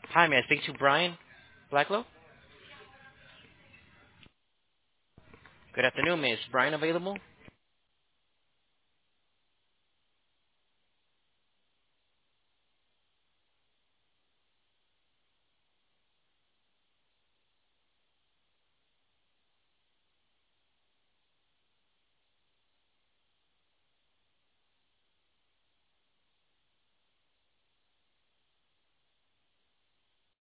Hi, may I speak to Brian Blacklow? Good afternoon, Miss Brian available?